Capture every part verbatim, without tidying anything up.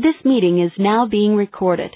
This meeting is now being recorded.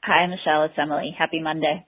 Hi, Michelle. It's Emily. Happy Monday.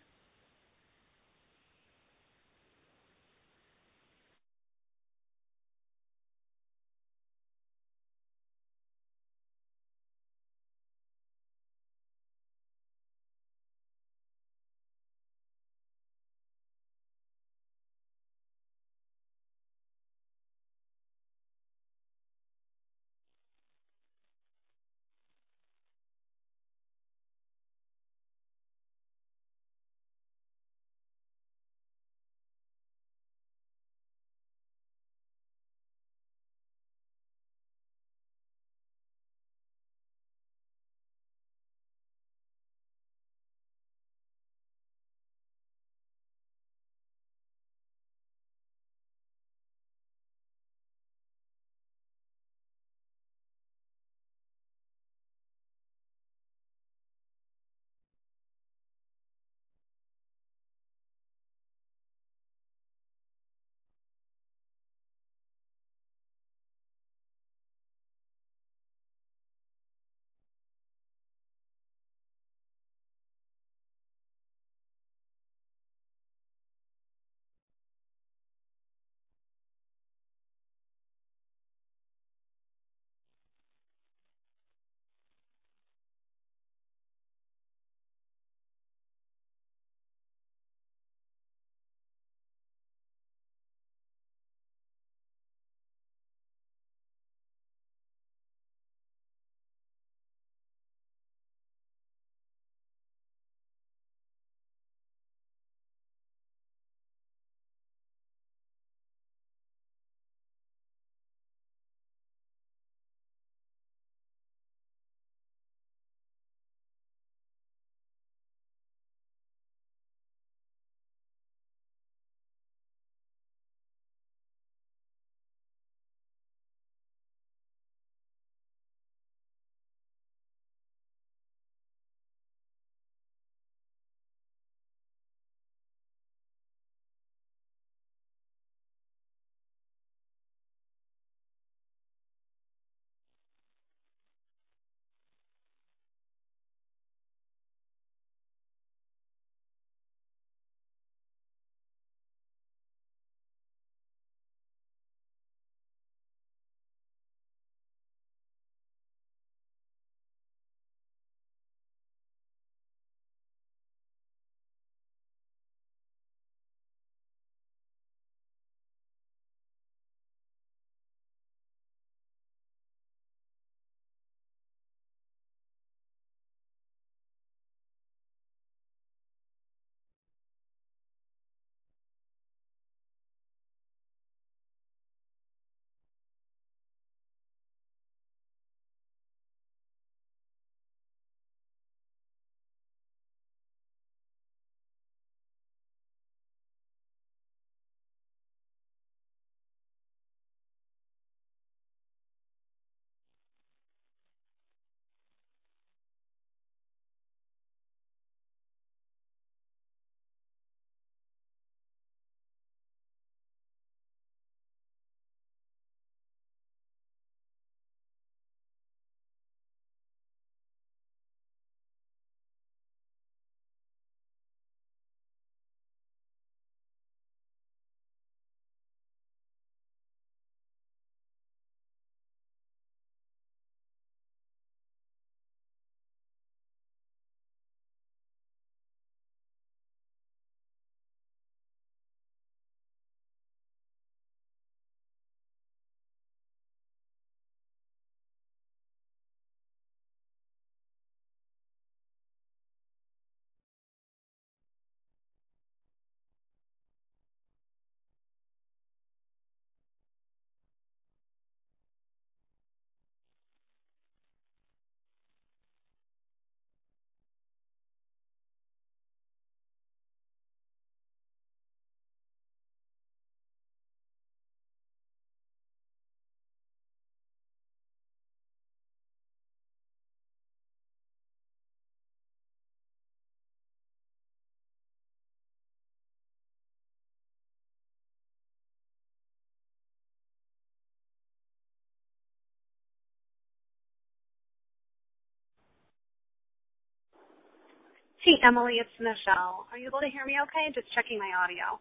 Hey, Emily, it's Michelle. Are you able to hear me okay? Just checking my audio.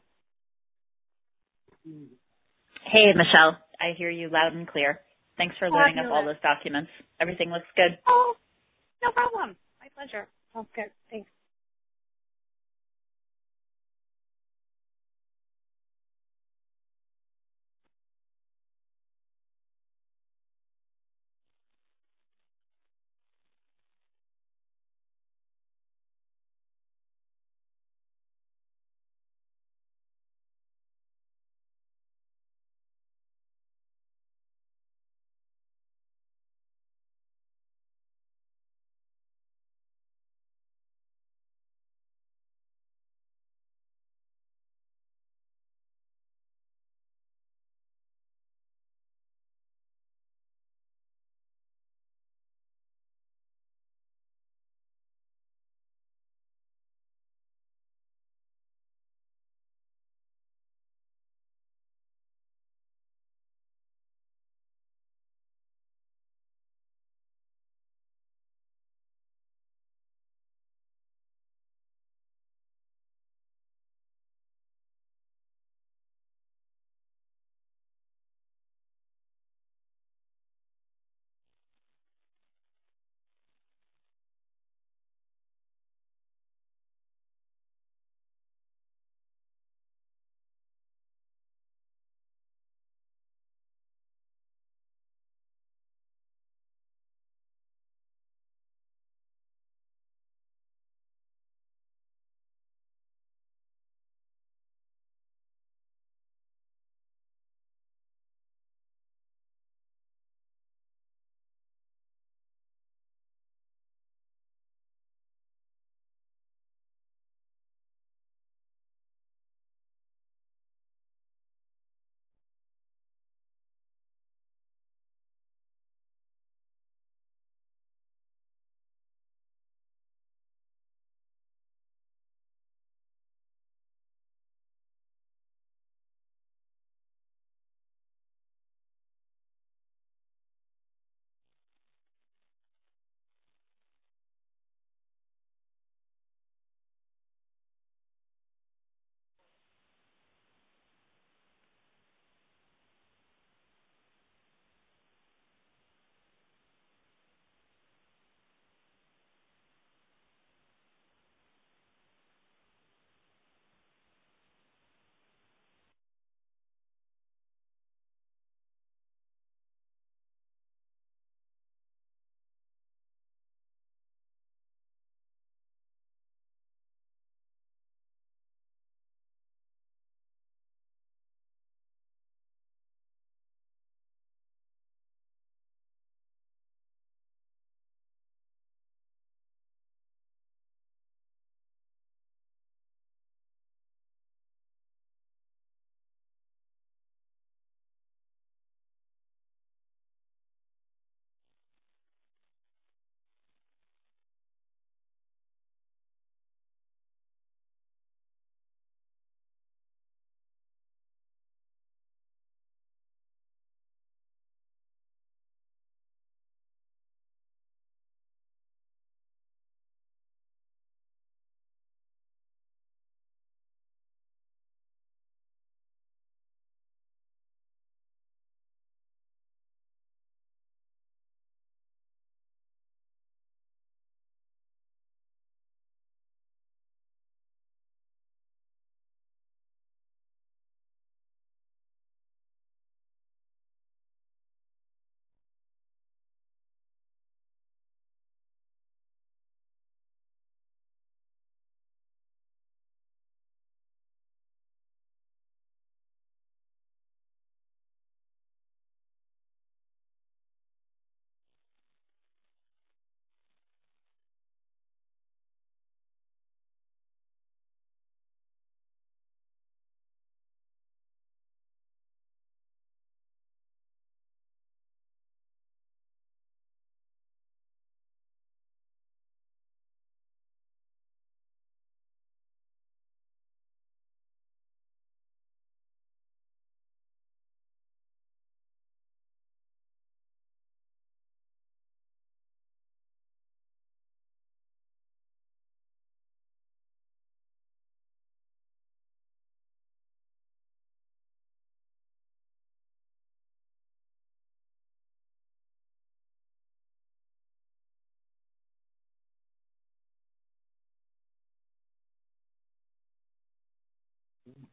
Hey, Michelle. I hear you loud and clear. Thanks for loading up all Fabulous. those documents. Everything looks good. Oh, no problem. My pleasure. Sounds good. Thanks.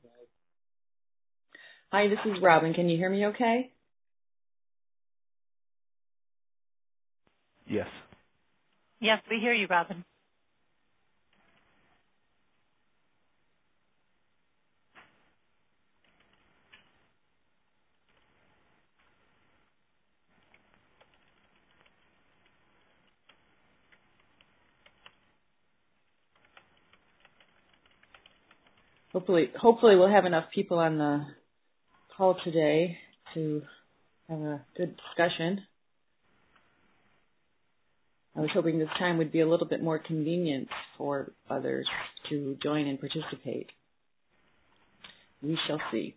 Hi, this is Robin. Can you hear me okay? Yes. Yes, we hear you, Robin. Hopefully, hopefully we'll have enough people on the call today to have a good discussion. I was hoping this time would be a little bit more convenient for others to join and participate. We shall see.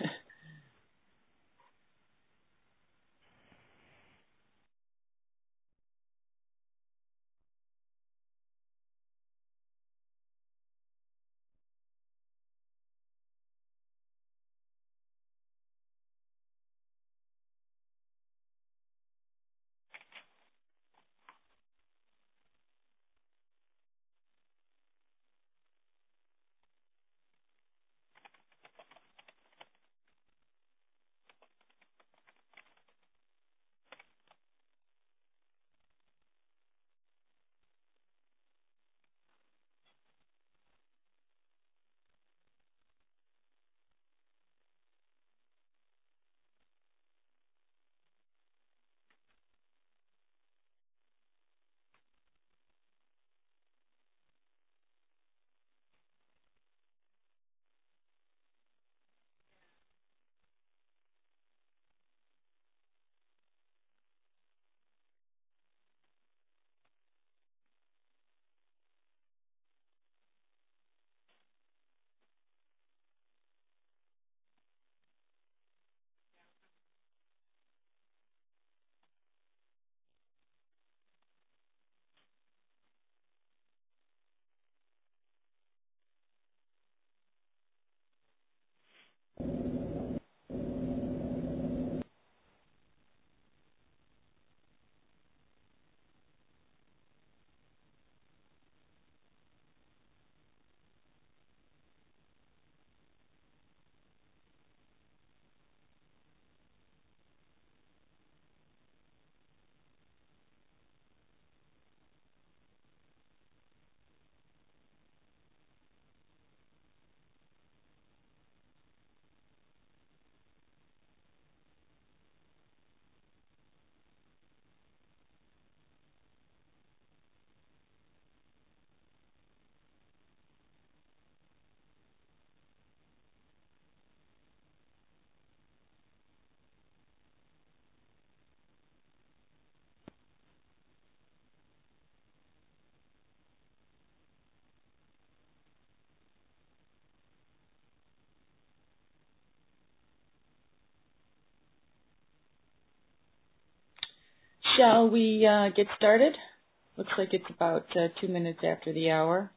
Shall we uh, get started? Looks like it's about uh, two minutes after the hour.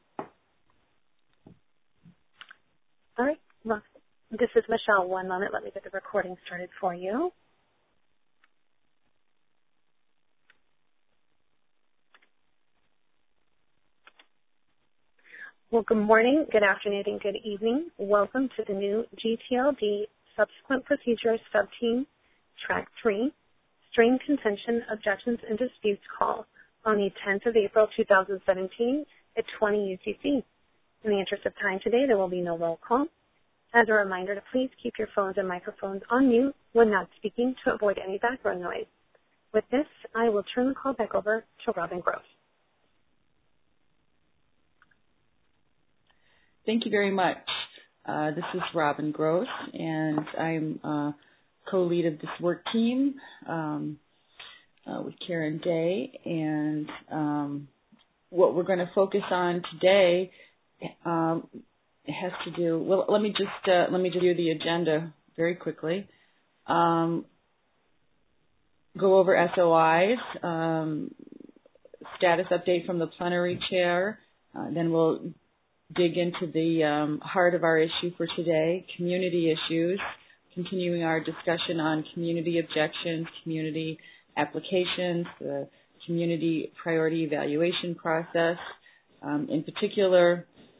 All right. Well, this is Michelle. One moment. Let me get the recording started for you. Well, good morning, good afternoon, and good evening. Welcome to the new G T L D Subsequent Procedures Subteam Track three Strain Contention Objections and Disputes call on the tenth of April two thousand seventeen at twenty U T C. In the interest of time today, there will be no roll call. As a reminder to please keep your phones and microphones on mute when not speaking to avoid any background noise. With this, I will turn the call back over to Robin Gross. Thank you very much. Uh, this is Robin Gross, and I'm uh, co-lead of this work team um, uh, with Karen Day. And um, what we're going to focus on today um, has to do. Well, let me just uh, let me just do the agenda very quickly. Um, go over S O Is, um, status update from the plenary chair. Uh, then we'll dig into the um, heart of our issue for today, community issues, continuing our discussion on community objections, community applications, the community priority evaluation process. Um, in particular,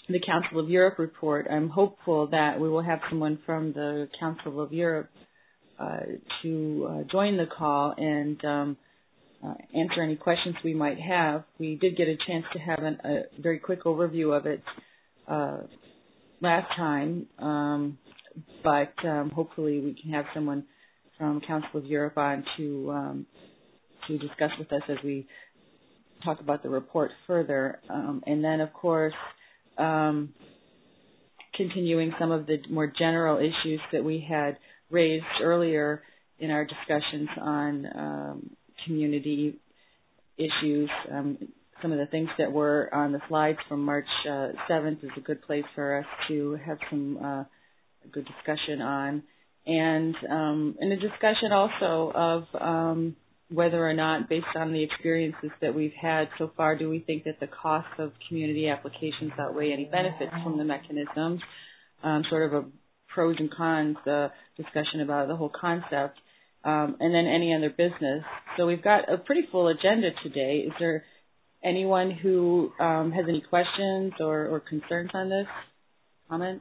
the Council of Europe report, I'm hopeful that we will have someone from the Council of Europe uh, to uh, join the call and um, uh, answer any questions we might have. We did get a chance to have an, a very quick overview of it uh, last time, um, but um, hopefully we can have someone from Council of Europe on to um, to discuss with us as we talk about the report further. Um, and then, of course, um, continuing some of the more general issues that we had raised earlier in our discussions on um, community issues. Um, some of the things that were on the slides from March uh, seventh is a good place for us to have some uh, good discussion on. And um, and a discussion also of um, whether or not, based on the experiences that we've had so far, do we think that the costs of community applications outweigh any benefits from the mechanisms, um, sort of a pros and cons uh, discussion about the whole concept, um, and then any other business. So we've got a pretty full agenda today. Is there anyone who um, has any questions or, or concerns on this? Comments?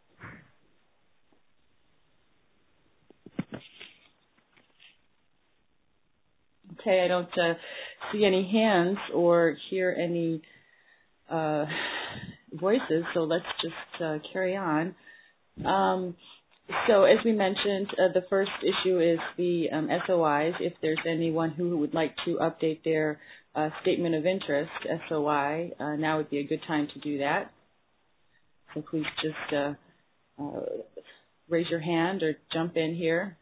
Okay, I don't uh, see any hands or hear any uh, voices, so let's just uh, carry on. Um, so as we mentioned, uh, the first issue is the um, S O Is. If there's anyone who would like to update their uh, statement of interest, S O I, uh, now would be a good time to do that. So please just uh, uh, raise your hand or jump in here.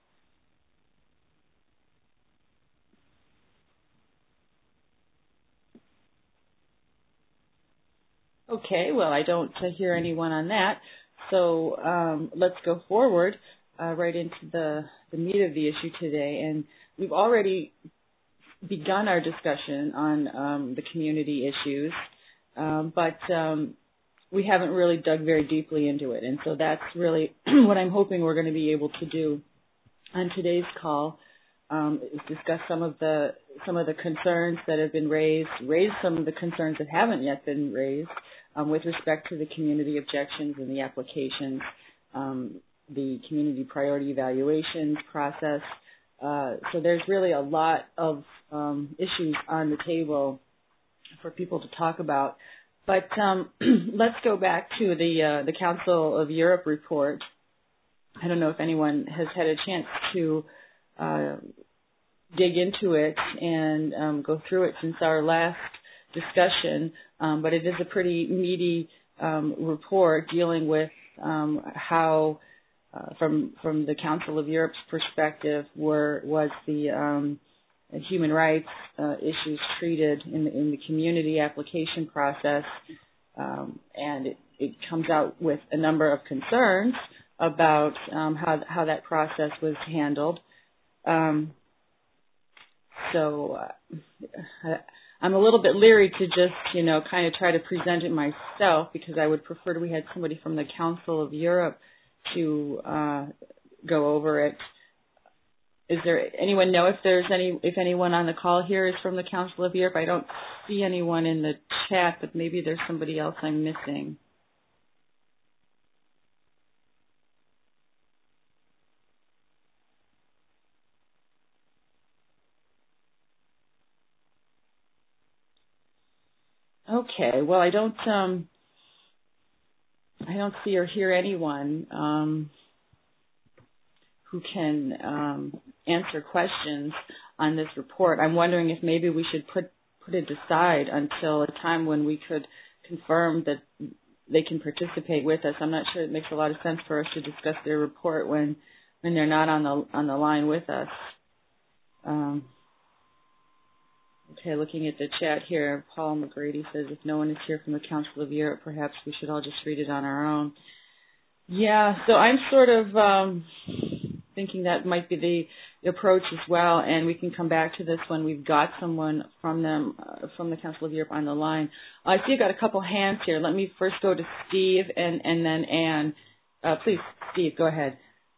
Okay, well, I don't uh, hear anyone on that, so um, let's go forward uh, right into the, the meat of the issue today. And we've already begun our discussion on um, the community issues, um, but um, we haven't really dug very deeply into it. And so that's really what I'm hoping we're going to be able to do on today's call, um, is discuss some of the some of the concerns that have been raised, raise some of the concerns that haven't yet been raised, Um, with respect to the community objections and the applications, um, the community priority evaluations process. Uh, so there's really a lot of um, issues on the table for people to talk about. But um, let's go back to the uh, the Council of Europe report. I don't know if anyone has had a chance to uh, dig into it and um, go through it since our last discussion, um, but it is a pretty meaty um, report dealing with um, how, uh, from from the Council of Europe's perspective, were was the um, human rights uh, issues treated in the, in the community application process, um, and it, it comes out with a number of concerns about um, how how that process was handled. Um, so. Uh, I'm a little bit leery to just, you know, kind of try to present it myself, because I would prefer we had somebody from the Council of Europe to uh, go over it. Is there anyone know if there's any, if anyone on the call here is from the Council of Europe? I don't see anyone in the chat, but maybe there's somebody else I'm missing. Okay, well, I don't, um, I don't see or hear anyone um, who can um, answer questions on this report. I'm wondering if maybe we should put put it aside until a time when we could confirm that they can participate with us. I'm not sure it makes a lot of sense for us to discuss their report when when they're not on the on the line with us. Um, Okay, looking at the chat here, Paul McGrady says, if no one is here from the Council of Europe, perhaps we should all just read it on our own. Yeah, so I'm sort of um, thinking that might be the approach as well, and we can come back to this when we've got someone from them, uh, from the Council of Europe on the line. I see I've got a couple hands here. Let me first go to Steve and, and then Anne. Uh, please, Steve, go ahead.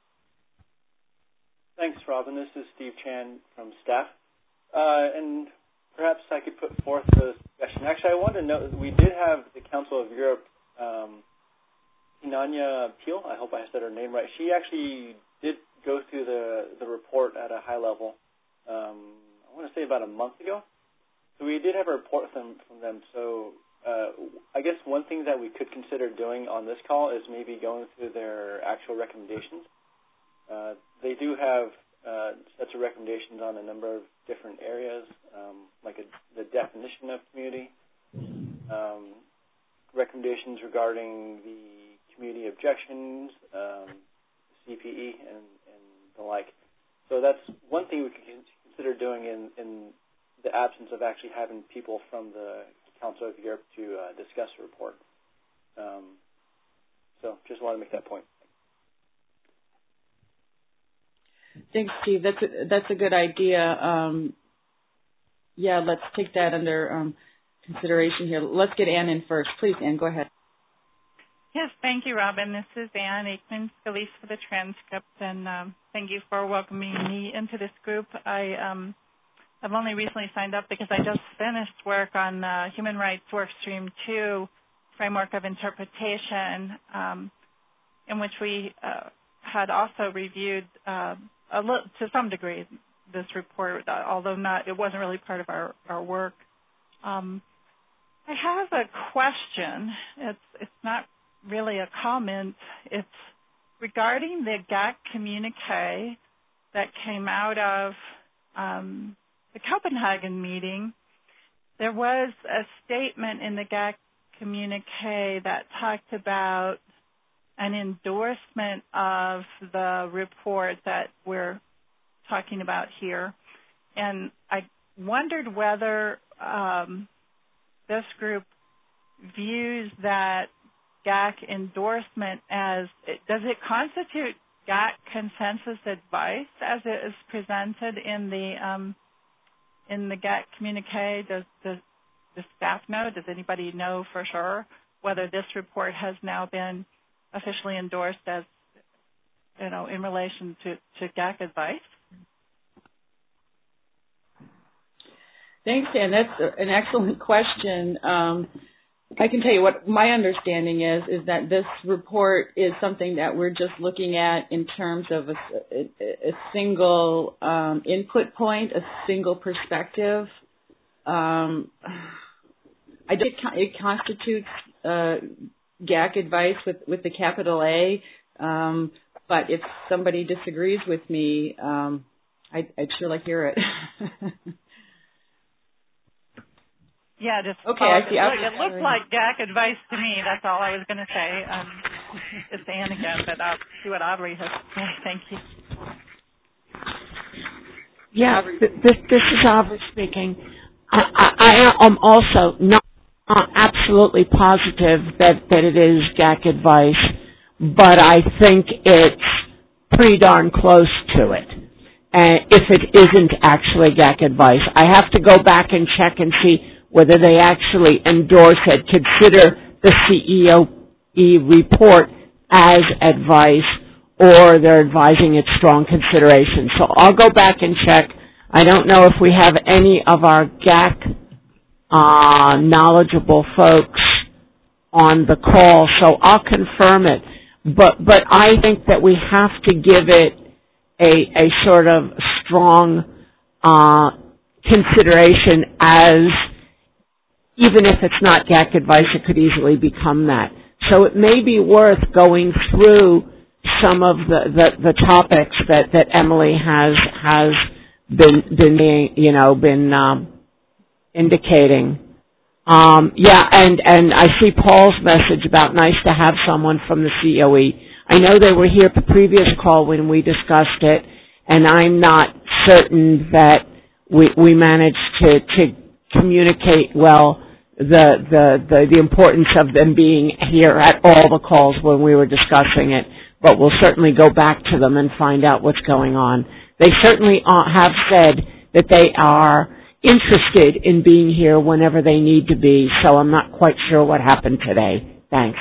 Thanks, Robin. This is Steve Chan from staff. Uh, and perhaps I could put forth the suggestion. Actually, I want to note that we did have the Council of Europe um, Inanya Peel, I hope I said her name right, she actually did go through the, the report at a high level, um, I want to say about a month ago. So we did have a report from, from them. So uh, I guess one thing that we could consider doing on this call is maybe going through their actual recommendations. Uh, they do have uh, sets of recommendations on a number of different areas, um, like a, the definition of community, um, recommendations regarding the community objections, um, C P E, and, and the like. So that's one thing we could consider doing in, in the absence of actually having people from the Council of Europe to uh, discuss the report. Um, so just want to make that point. Thanks, Steve. That's a, that's a good idea. Um, yeah, let's take that under um, consideration here. Let's get Ann in first. Please, Ann, go ahead. Yes, thank you, Robin. This is Ann Aikman-Scalise for the transcript, and um, thank you for welcoming me into this group. I, um, I've only recently signed up because I just finished work on uh, Human Rights Workstream two, Framework of Interpretation, um, in which we uh, had also reviewed uh, a little, to some degree this report, although not, it wasn't really part of our, our work. Um, I have a question. It's, it's not really a comment. It's regarding the G A C communique that came out of um, the Copenhagen meeting. There was a statement in the G A C communique that talked about an endorsement of the report that we're talking about here. And I wondered whether um, this group views that G A C endorsement as, does it constitute G A C consensus advice as it is presented in the um, in the G A C communique? Does, does the staff know? Does anybody know for sure whether this report has now been officially endorsed as, you know, in relation to, to G A C advice? Thanks, Dan. That's an excellent question. Um, I can tell you what my understanding is, is that this report is something that we're just looking at in terms of a, a, a single um, input point, a single perspective. Um, I think it constitutes uh, G A C advice with, with the capital A, um, but if somebody disagrees with me, um, I'd, I'd sure like to hear it. Yeah, just okay. I see. It, look, it looked like G A C advice to me. That's all I was going to say. Um, it's Ann again, but I'll see what Aubrey has to say. Thank you. Yeah, this this is Aubrey speaking. I, I, I am also not uh, absolutely positive that, that it is G A C advice, but I think it's pretty darn close to it. And if it isn't actually G A C advice, I have to go back and check and see whether they actually endorse it, consider the C E O E report as advice, or they're advising its strong consideration. So I'll go back and check. I don't know if we have any of our G A C uh, knowledgeable folks on the call, so I'll confirm it. But but I think that we have to give it a a sort of strong uh, consideration as, even if it's not G A C advice, it could easily become that. So it may be worth going through some of the, the, the topics that, that Emily has has been been you know been um, indicating. Um, yeah, and, and I see Paul's message about nice to have someone from the C O E. I know they were here at the previous call when we discussed it, and I'm not certain that we we managed to, to communicate well the, the, the, the importance of them being here at all the calls when we were discussing it, but we'll certainly go back to them and find out what's going on. They certainly have said that they are interested in being here whenever they need to be, so I'm not quite sure what happened today. Thanks.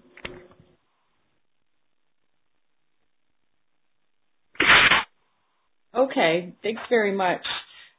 Okay, thanks very much.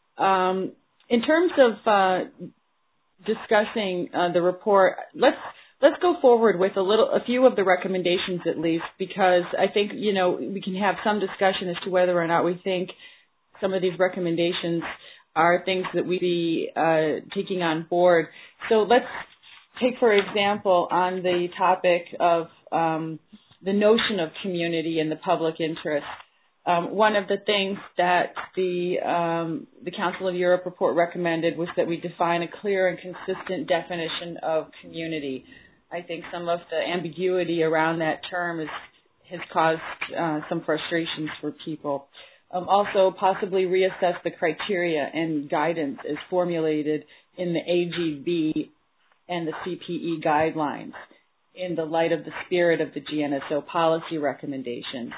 Um, in terms of uh, discussing uh, the report, let's let's go forward with a little, a few of the recommendations at least, because I think, you know, we can have some discussion as to whether or not we think some of these recommendations are things that we be uh, taking on board. So let's take, for example, on the topic of um, the notion of community and the public interest. Um, one of the things that the um, the Council of Europe report recommended was that we define a clear and consistent definition of community. I think some of the ambiguity around that term is, has caused uh, some frustrations for people. Um, also, possibly reassess the criteria and guidance as formulated in the A G B and the C P E guidelines in the light of the spirit of the G N S O policy recommendations.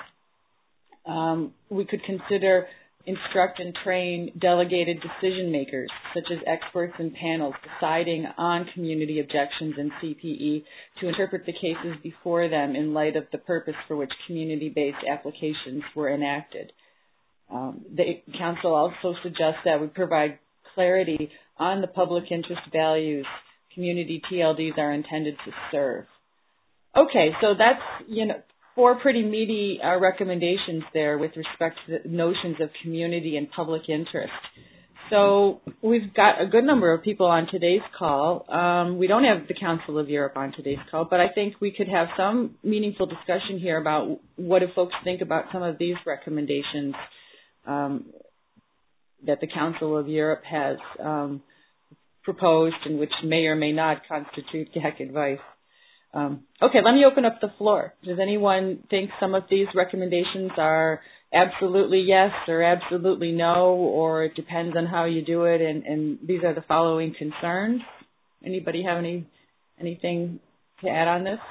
Um, we could consider instruct and train delegated decision makers, such as experts and panels deciding on community objections and C P E to interpret the cases before them in light of the purpose for which community-based applications were enacted. Um, the Council also suggests that we provide clarity on the public interest values community T L Ds are intended to serve. Okay, so that's, you know, four pretty meaty uh, recommendations there with respect to the notions of community and public interest. So we've got a good number of people on today's call. Um, we don't have the Council of Europe on today's call, but I think we could have some meaningful discussion here about what do folks think about some of these recommendations um, that the Council of Europe has um, proposed and which may or may not constitute G A C advice. Um, okay, let me open up the floor. Does anyone think some of these recommendations are absolutely yes or absolutely no, or it depends on how you do it, and, and these are the following concerns? Anybody have any anything to add on this?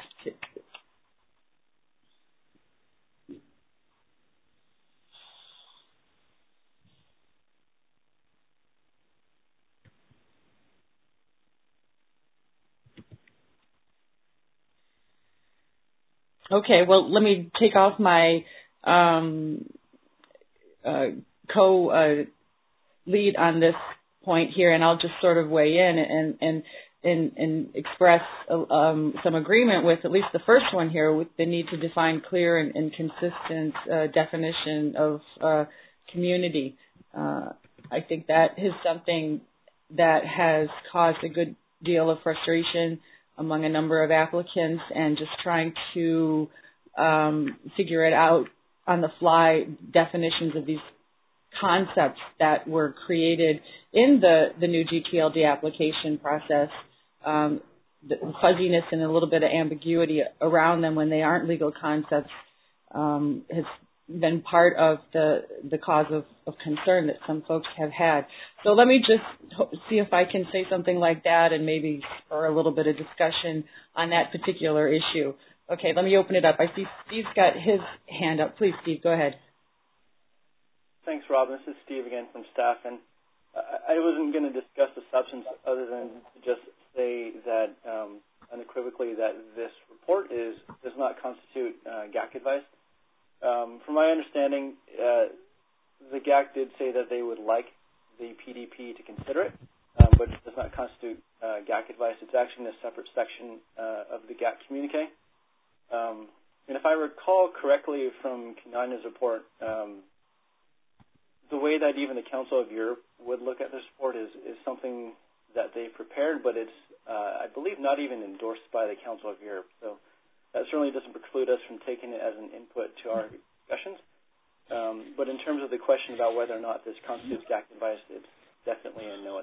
Okay, well, let me take off my um, uh, co-lead uh, on this point here, and I'll just sort of weigh in and and and, and express um, some agreement with at least the first one here, with the need to define clear and, and consistent uh, definition of uh, community. Uh, I think that is something that has caused a good deal of frustration among a number of applicants, and just trying to um, figure it out on the fly, definitions of these concepts that were created in the, the new G T L D application process, um, the fuzziness and a little bit of ambiguity around them when they aren't legal concepts um, has been part of the the cause of, of concern that some folks have had. So let me just see if I can say something like that and maybe spur a little bit of discussion on that particular issue. Okay, let me open it up. I see Steve's got his hand up. Please, Steve, go ahead. Thanks, Robin. This is Steve again from staff, and I wasn't going to discuss the substance other than to just say that um, unequivocally that this report is does not constitute uh, G A C advice. Um, from my understanding, uh, the G A C did say that they would like the P D P to consider it, um, but it does not constitute uh, G A C advice. It's actually in a separate section uh, of the G A C communique. Um, and if I recall correctly from Kinanya's report, um, the way that even the Council of Europe would look at this report is, is something that they prepared, but it's, uh, I believe, not even endorsed by the Council of Europe. So that certainly doesn't preclude us from taking it as an input to our discussions. Um, but in terms of the question about whether or not this constitutes G A C advice, it's definitely a no.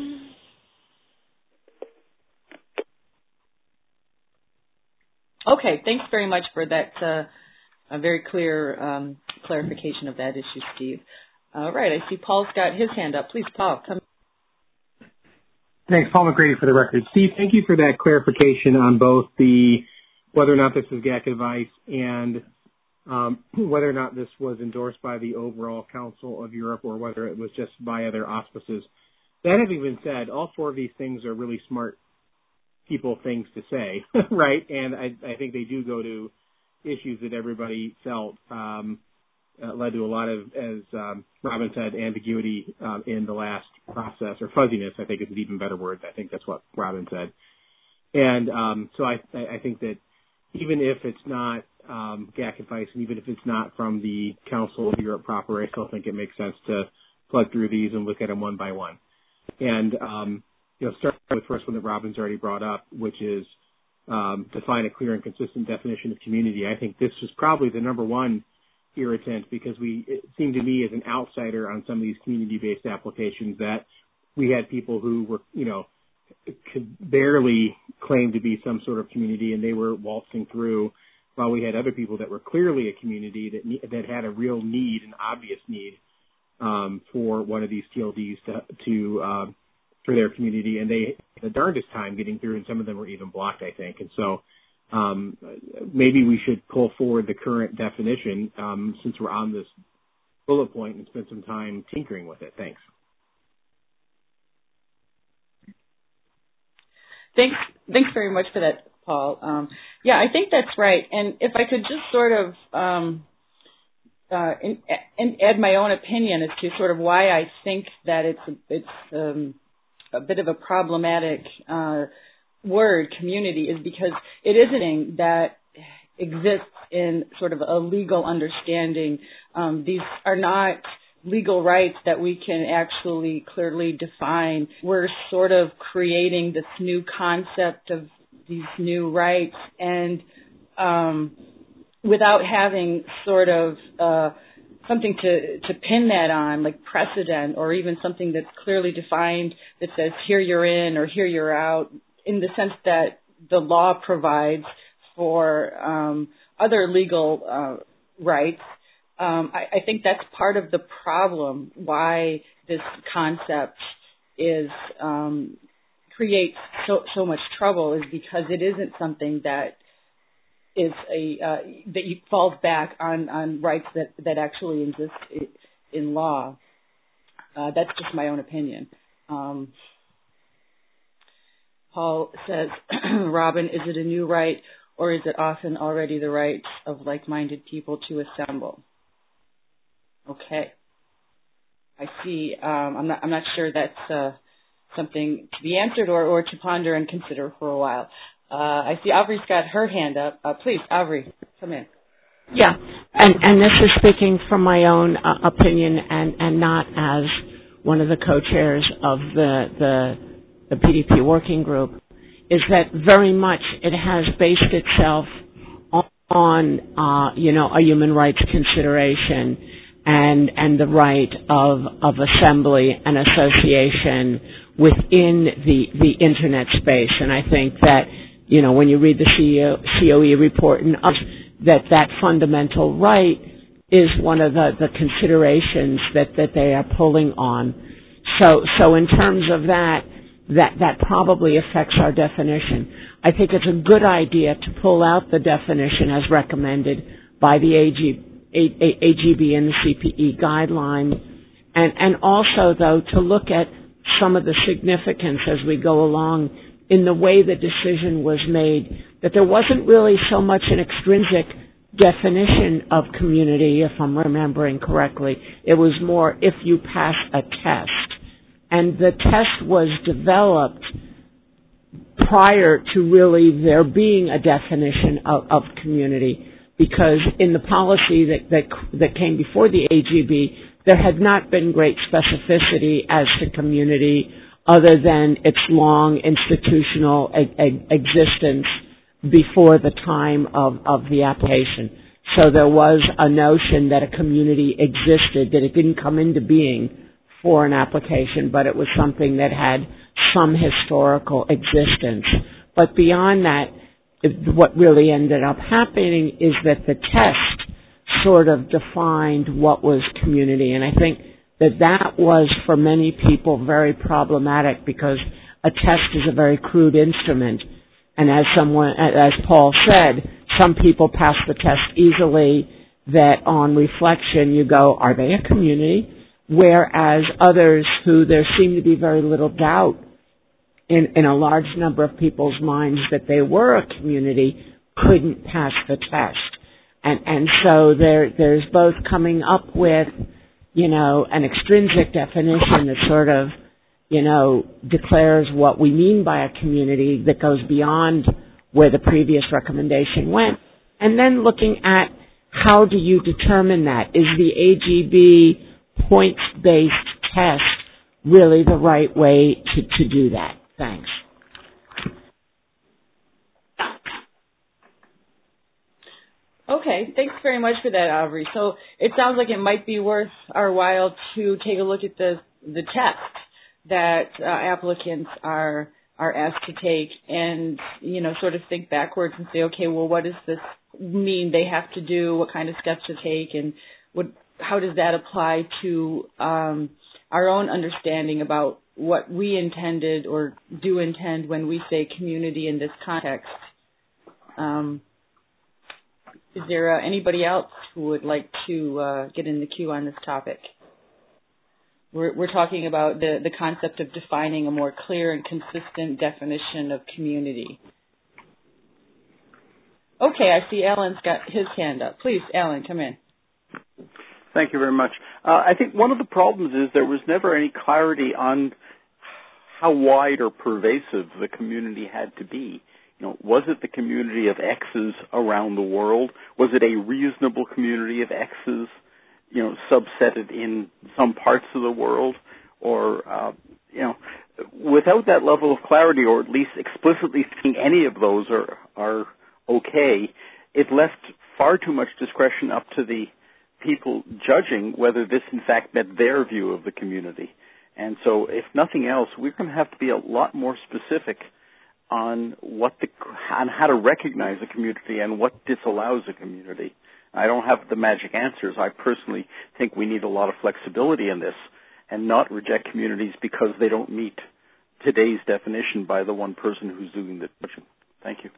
Okay, thanks very much for that uh, a very clear um, clarification of that issue, Steve. All right, I see Paul's got his hand up. Please, Paul, come. Thanks, Paul McGrady for the record. Steve, thank you for that clarification on both the whether or not this is G A C advice and um, whether or not this was endorsed by the overall Council of Europe or whether it was just via their auspices. That having been said, all four of these things are really smart people things to say, right? And I, I think they do go to issues that everybody felt um, uh, led to a lot of, as um, Robin said, ambiguity um, in the last process, or fuzziness, I think is an even better word. I think that's what Robin said. And um, so I, I think that even if it's not um, G A C advice, and even if it's not from the Council of Europe proper, I still think it makes sense to plug through these and look at them one by one. And, um, you know, start with the first one that Robin's already brought up, which is um, define a clear and consistent definition of community. I think this was probably the number one irritant, because we, it seemed to me as an outsider on some of these community-based applications that we had people who were, you know, could barely claim to be some sort of community, and they were waltzing through, while we had other people that were clearly a community that that had a real need, an obvious need um, for one of these T L Ds to, to uh, for their community, and they had the darndest time getting through, and some of them were even blocked, I think. And so um, maybe we should pull forward the current definition um, since we're on this bullet point and spend some time tinkering with it. Thanks. Thanks, thanks very much for that, Paul. Um, yeah, I think that's right. And if I could just sort of um, uh, in, in add my own opinion as to sort of why I think that it's a, it's um, a bit of a problematic uh, word, community, is because it is a thing that exists in sort of a legal understanding. Um, these are not legal rights that we can actually clearly define. We're sort of creating this new concept of these new rights, and um, without having sort of uh, something to, to pin that on, like precedent, or even something that's clearly defined that says here you're in or here you're out, in the sense that the law provides for um, other legal uh, rights. Um, I, I think that's part of the problem, why this concept is um, creates so so much trouble, is because it isn't something that is a uh, that you falls back on, on rights that, that actually exist in law. Uh, that's just my own opinion. Um, Paul says, Robin, is it a new right, or is it often already the rights of like-minded people to assemble? Okay, I see. Um, I'm not. I'm not sure that's uh, something to be answered or, or to ponder and consider for a while. Uh, I see Avery's got her hand up. Uh, please, Avery, come in. Yeah, and and this is speaking from my own uh, opinion, and, and not as one of the co-chairs of the the the P D P working group. Is that very much it has based itself on, on uh, you know, a human rights consideration. And, and the right of, of assembly and association within the, the internet space. And I think that, you know, when you read the C O E report and others, that that fundamental right is one of the, the considerations that, that they are pulling on. So, so in terms of that, that, that probably affects our definition. I think it's a good idea to pull out the definition as recommended by the A G B. A G B and the C P E guideline, and, and also, though, to look at some of the significance as we go along in the way the decision was made, that there wasn't really so much an extrinsic definition of community, if I'm remembering correctly. It was more if you pass a test. And the test was developed prior to really there being a definition of, of community. Because in the policy that, that that came before the A G B, there had not been great specificity as to community other than its long institutional e- e- existence before the time of, of the application. So there was a notion that a community existed, that it didn't come into being for an application, but it was something that had some historical existence. But beyond that, what really ended up happening is that the test sort of defined what was community. And I think that that was, for many people, very problematic, because a test is a very crude instrument. And as someone, as Paul said, some people pass the test easily, that on reflection you go, are they a community? Whereas others who there seemed to be very little doubt In, in a large number of people's minds that they were a community, couldn't pass the test. And, and so there, there's both coming up with, you know, an extrinsic definition that sort of, you know, declares what we mean by a community that goes beyond where the previous recommendation went. And then looking at how do you determine that? Is the A G B points-based test really the right way to, to do that? Thanks. Okay, thanks very much for that, Aubrey. So it sounds like it might be worth our while to take a look at the the test that uh, applicants are are asked to take, and you know, sort of think backwards and say, okay, well, what does this mean they have to do? What kind of steps to take, and what how does that apply to um, our own understanding about what we intended or do intend when we say community in this context? Um, Is there uh, anybody else who would like to uh, get in the queue on this topic? We're, we're talking about the, the concept of defining a more clear and consistent definition of community. Okay, I see Alan's got his hand up. Please, Alan, come in. Thank you very much. Uh, I think one of the problems is there was never any clarity on how wide or pervasive the community had to be. You know, was it the community of X's around the world? Was it a reasonable community of X's, you know, subsetted in some parts of the world? Or, uh, you know, without that level of clarity, or at least explicitly saying any of those are, are okay, it left far too much discretion up to the people judging whether this, in fact, met their view of the community. And so, if nothing else, we're going to have to be a lot more specific on what the on how to recognize a community and what disallows a community. I don't have the magic answers. I personally think we need a lot of flexibility in this and not reject communities because they don't meet today's definition by the one person who's doing the judging. Thank you.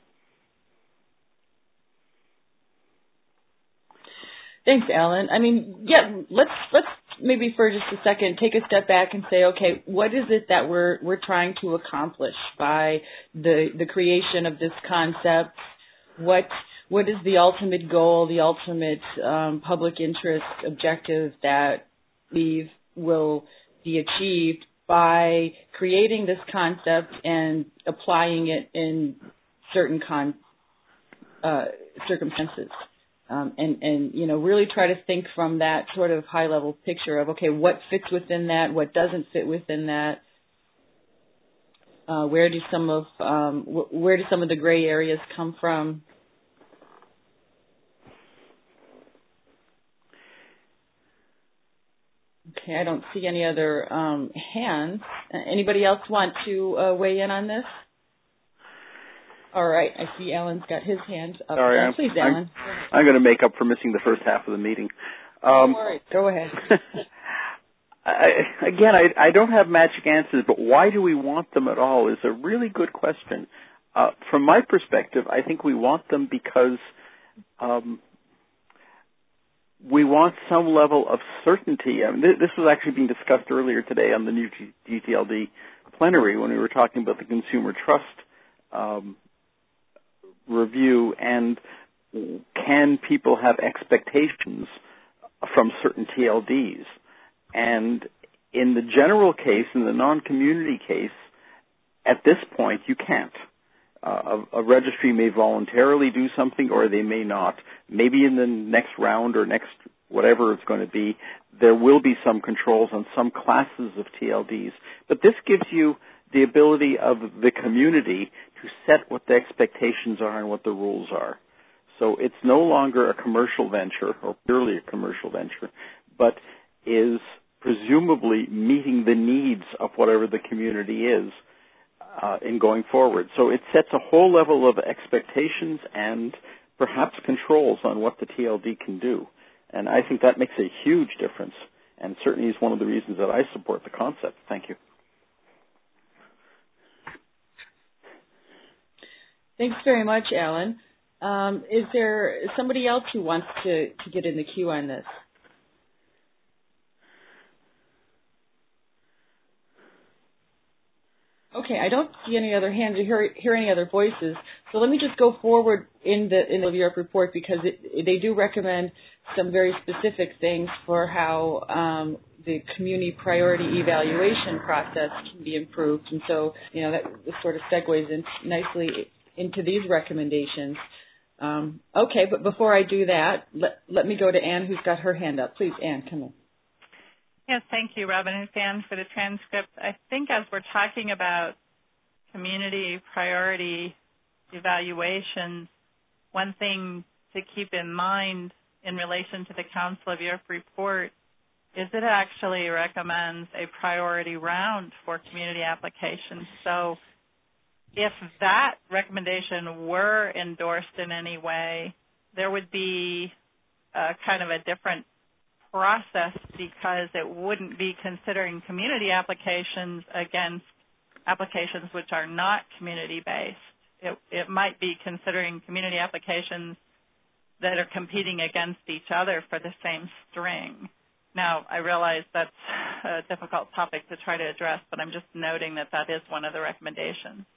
Thanks, Alan. I mean, yeah, let's let's maybe for just a second take a step back and say, okay, what is it that we're we're trying to accomplish by the the creation of this concept? What what is the ultimate goal, the ultimate um, public interest objective that we will be achieved by creating this concept and applying it in certain con, uh, circumstances? Um, and, and, you know, really try to think from that sort of high-level picture of, okay, what fits within that, what doesn't fit within that, uh, where do some of um, wh- where do some of the gray areas come from? Okay, I don't see any other um, hands. Anybody else want to uh, weigh in on this? All right, I see Alan's got his hand up. Sorry, uh, I'm, please, Alan. I'm, I'm going to make up for missing the first half of the meeting. Um, All right, go ahead. I, again, I, I don't have magic answers, but why do we want them at all is a really good question. Uh, from my perspective, I think we want them because um, we want some level of certainty. I mean, th- this was actually being discussed earlier today on the new G T L D plenary when we were talking about the consumer trust um review and can people have expectations from certain T L Ds. And in the general case, in the non-community case, at this point, you can't. Uh, a, a registry may voluntarily do something or they may not. Maybe in the next round or next whatever it's going to be, there will be some controls on some classes of T L Ds. But this gives you the ability of the community to set what the expectations are and what the rules are. So it's no longer a commercial venture or purely a commercial venture, but is presumably meeting the needs of whatever the community is uh, in going forward. So it sets a whole level of expectations and perhaps controls on what the T L D can do. And I think that makes a huge difference, and certainly is one of the reasons that I support the concept. Thank you. Thanks very much, Alan. Um, is there somebody else who wants to, to get in the queue on this? Okay, I don't see any other hands or hear, hear any other voices. So let me just go forward in the in the Europe report because it, they do recommend some very specific things for how um, the community priority evaluation process can be improved. And so, you know, that sort of segues in nicely into these recommendations. Um, okay, but before I do that, let, let me go to Anne, who's got her hand up. Please, Anne, come in. Yes, thank you, Robin and Anne, for the transcript. I think as we're talking about community priority evaluations, one thing to keep in mind in relation to the Council of Europe report is it actually recommends a priority round for community applications. So if that recommendation were endorsed in any way, there would be a kind of a different process because it wouldn't be considering community applications against applications which are not community-based. It, it might be considering community applications that are competing against each other for the same string. Now, I realize that's a difficult topic to try to address, but I'm just noting that that is one of the recommendations.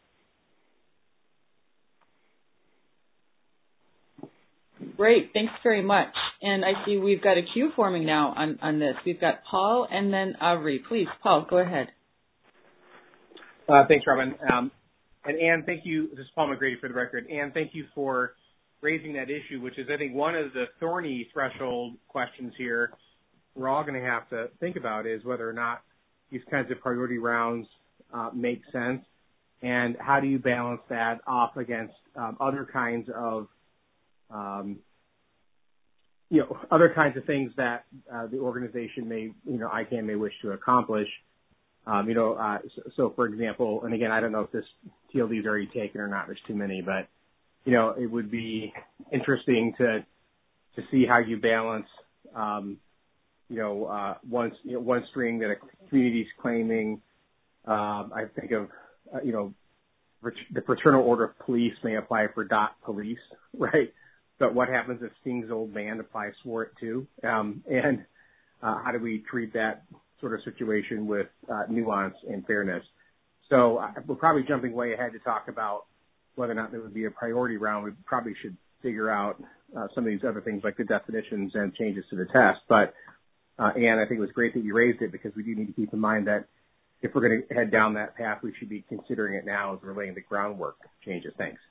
Great, thanks very much. And I see we've got a queue forming now on, on this. We've got Paul and then Avri. Please, Paul, go ahead. Uh, thanks, Robin. Um, and Anne, thank you. This is Paul McGrady for the record. Anne, thank you for raising that issue, which is, I think, one of the thorny threshold questions here we're all going to have to think about is whether or not these kinds of priority rounds uh, make sense, and how do you balance that off against um, other kinds of Um, you know, other kinds of things that uh, the organization may, you know, I C A N may wish to accomplish. Um, you know, uh, so, so for example, and again, I don't know if this T L D is already taken or not. There's too many, but you know, it would be interesting to to see how you balance, um, you know, uh, one you know, one string that a community is claiming. Um, I think of, uh, you know, the Fraternal Order of Police may apply for dot police, right? But what happens if Sting's old band applies for it too? Um, and uh, how do we treat that sort of situation with uh, nuance and fairness? So uh, we're probably jumping way ahead to talk about whether or not there would be a priority round. We probably should figure out uh, some of these other things like the definitions and changes to the test. But, uh, Anne, I think it was great that you raised it because we do need to keep in mind that if we're going to head down that path, we should be considering it now as we're laying the groundwork changes. Thanks.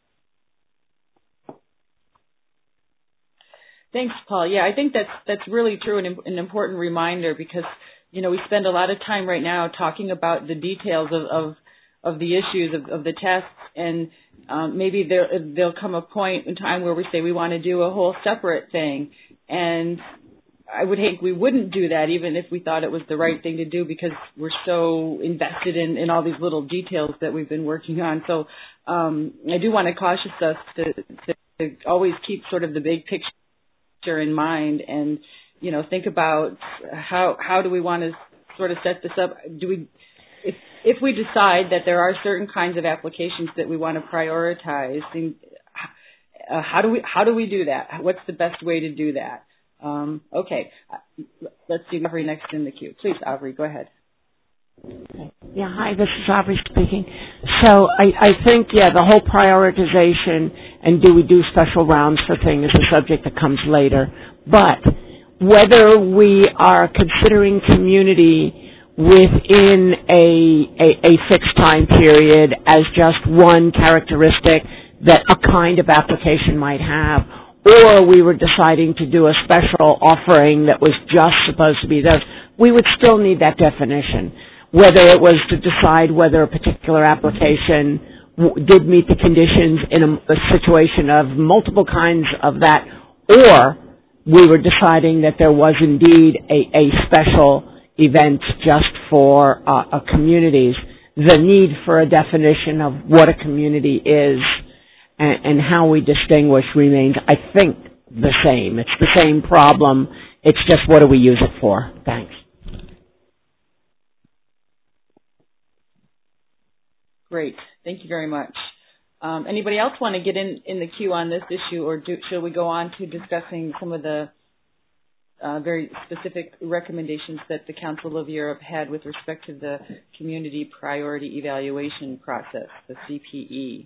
Thanks, Paul. Yeah, I think that's that's really true and an important reminder because, you know, we spend a lot of time right now talking about the details of of, of the issues of, of the tests, and um, maybe there there'll come a point in time where we say we want to do a whole separate thing, and I would think we wouldn't do that even if we thought it was the right thing to do because we're so invested in, in all these little details that we've been working on. So um, I do want to caution us to, to, to always keep sort of the big picture in mind and, you know, think about how how do we want to sort of set this up. Do we, if if we decide that there are certain kinds of applications that we want to prioritize, then, uh, how do we how do we do that? What's the best way to do that? Um, okay, let's see Avri next in the queue. Please, Avri, go ahead. Yeah, hi, this is Avri speaking. So I, I think, yeah, the whole prioritization and do we do special rounds for things is a subject that comes later. But whether we are considering community within a, a, a fixed time period as just one characteristic that a kind of application might have, or we were deciding to do a special offering that was just supposed to be those, we would still need that definition. Whether it was to decide whether a particular application w- did meet the conditions in a, a situation of multiple kinds of that, or we were deciding that there was indeed a, a special event just for uh, a communities, the need for a definition of what a community is and, and how we distinguish remains, I think, the same. It's the same problem. It's just what do we use it for? Thanks. Great. Thank you very much. Um, anybody else want to get in, in the queue on this issue, or do, should we go on to discussing some of the uh, very specific recommendations that the Council of Europe had with respect to the Community Priority Evaluation Process, the C P E?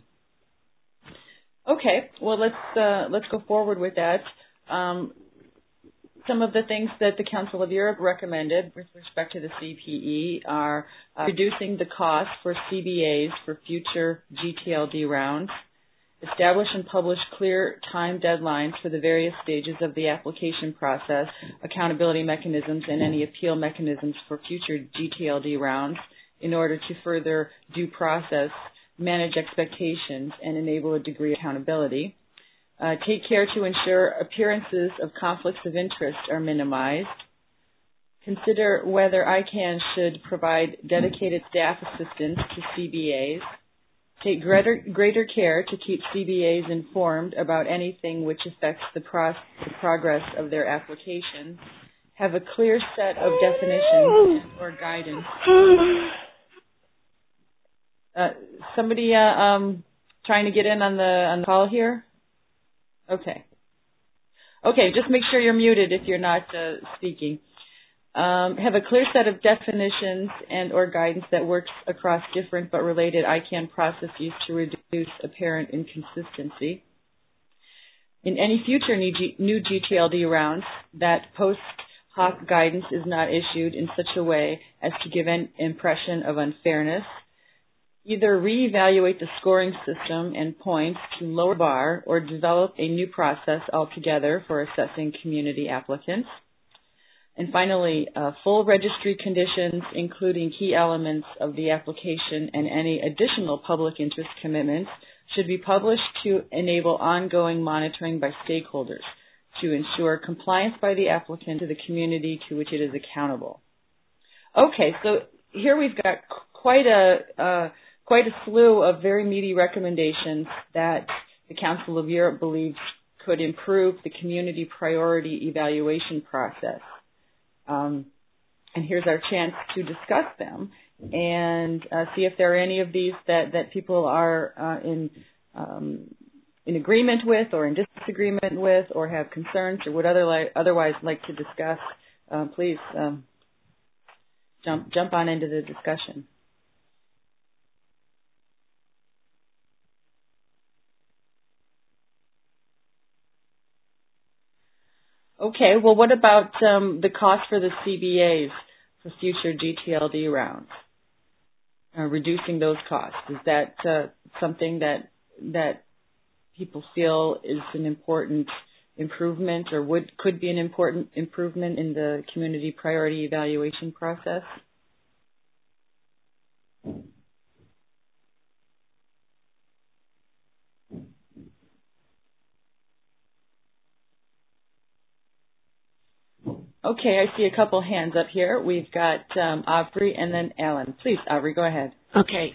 Okay. Well, let's uh, let's go forward with that. Um, some of the things that the Council of Europe recommended with respect to the C P E are uh, reducing the cost for C B As for future G T L D rounds, establish and publish clear time deadlines for the various stages of the application process, accountability mechanisms, and any appeal mechanisms for future G T L D rounds in order to further due process, manage expectations, and enable a degree of accountability. Uh, take care to ensure appearances of conflicts of interest are minimized. Consider whether I CAN should provide dedicated staff assistance to C B As. Take greater, greater care to keep C B As informed about anything which affects the, pros, the progress of their application. Have a clear set of definitions or guidance. Uh, somebody uh, um, trying to get in on the on the call here? Okay. Okay, just make sure you're muted if you're not uh, speaking. Um, have a clear set of definitions and or guidance that works across different but related I CAN processes to reduce apparent inconsistency. In any future new, G, new G T L D rounds, that post hoc guidance is not issued in such a way as to give an impression of unfairness. Either reevaluate the scoring system and points to lower bar or develop a new process altogether for assessing community applicants. And finally, uh, full registry conditions, including key elements of the application and any additional public interest commitments, should be published to enable ongoing monitoring by stakeholders to ensure compliance by the applicant to the community to which it is accountable. Okay, so here we've got quite a uh, quite a slew of very meaty recommendations that the Council of Europe believes could improve the community priority evaluation process. Um, and here's our chance to discuss them and uh, see if there are any of these that, that people are uh, in um, in agreement with or in disagreement with or have concerns or would other li- otherwise like to discuss. Uh, please um, jump jump on into the discussion. Okay, well, what about um, the cost for the C B As for future G T L D rounds? Uh, reducing those costs, is that uh, something that that people feel is an important improvement, or would could be an important improvement in the community priority evaluation process? Okay, I see a couple hands up here. We've got um, Aubrey and then Alan. Please, Aubrey, go ahead. Okay.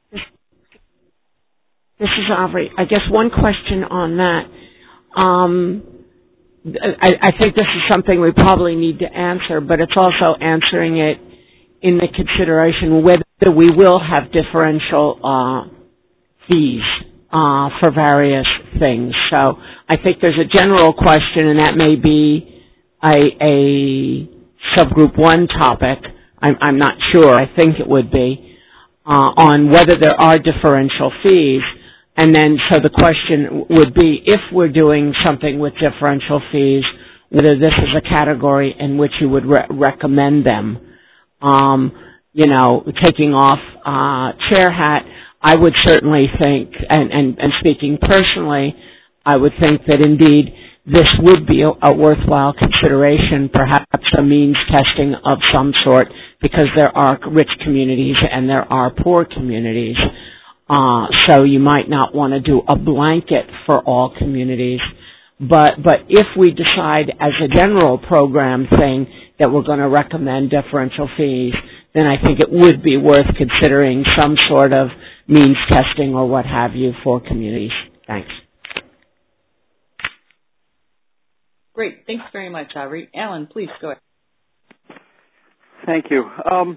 This is Aubrey. I guess one question on that. Um, I, I think this is something we probably need to answer, but it's also answering it in the consideration whether we will have differential uh, fees uh, for various things. So I think there's a general question, and that may be A, a subgroup one topic, I'm, I'm not sure, I think it would be, uh, on whether there are differential fees. And then, so the question would be, if we're doing something with differential fees, whether this is a category in which you would re- recommend them. Um, you know, taking off uh, chair hat, I would certainly think, and, and, and speaking personally, I would think that indeed this would be a, a worthwhile consideration, perhaps a means testing of some sort, because there are rich communities and there are poor communities. Uh, so you might not want to do a blanket for all communities. But, but if we decide as a general program thing that we're going to recommend differential fees, then I think it would be worth considering some sort of means testing or what have you for communities. Thanks. Great. Thanks very much, Aubrey. Alan, please go ahead. Thank you. Um,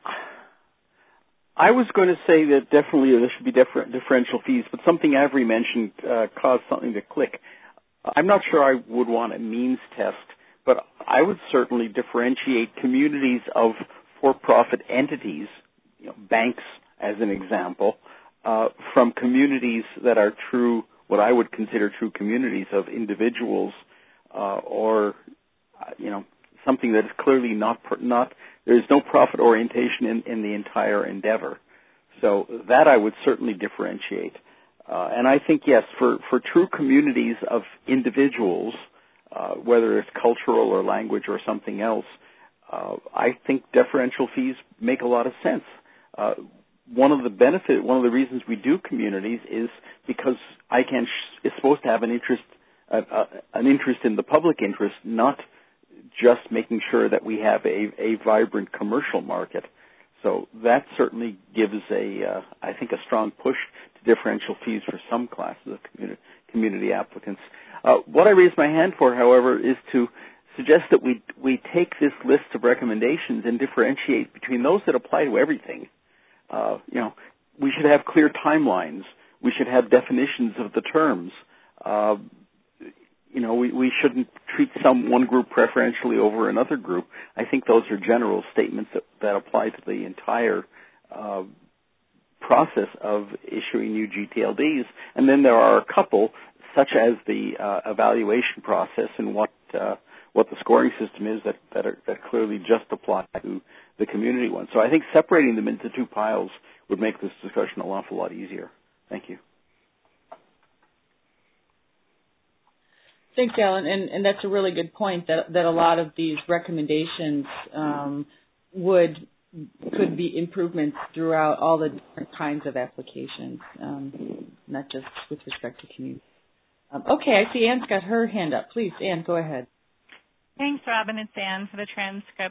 I was going to say that definitely there should be different differential fees, but something Avery mentioned uh, caused something to click. I'm not sure I would want a means test, but I would certainly differentiate communities of for-profit entities, you know, banks as an example, uh, from communities that are true, what I would consider true communities of individuals Uh, or, uh, you something that is clearly not not there is no profit orientation in, in the entire endeavor. So that I would certainly differentiate. Uh, and I think, yes, for, for true communities of individuals, uh, whether it's cultural or language or something else, uh, I think deferential fees make a lot of sense. Uh, one of the benefit, one of the reasons we do communities is because I C A N is supposed to have an interest, uh, uh, an interest in the public interest, not just making sure that we have a, a vibrant commercial market. So that certainly gives a, uh, I think, a strong push to differential fees for some classes of community, community applicants. Uh, what I raised my hand for, however, is to suggest that we we take this list of recommendations and differentiate between those that apply to everything. Uh, you know, we should have clear timelines. We should have definitions of the terms. Uh, you know, we, we shouldn't treat some one group preferentially over another group. I think those are general statements that, that apply to the entire uh, process of issuing new G T L Ds. And then there are a couple, such as the uh, evaluation process and what uh, what the scoring system is, that that, are, that clearly just apply to the community one. So I think separating them into two piles would make this discussion an awful lot easier. Thank you. Thanks, Alan, and, and that's a really good point, that that a lot of these recommendations um, would could be improvements throughout all the different kinds of applications, um, not just with respect to community. Um, okay, I see Anne's got her hand up. Please, Anne, go ahead. Thanks, Robin. It's Anne for the transcript.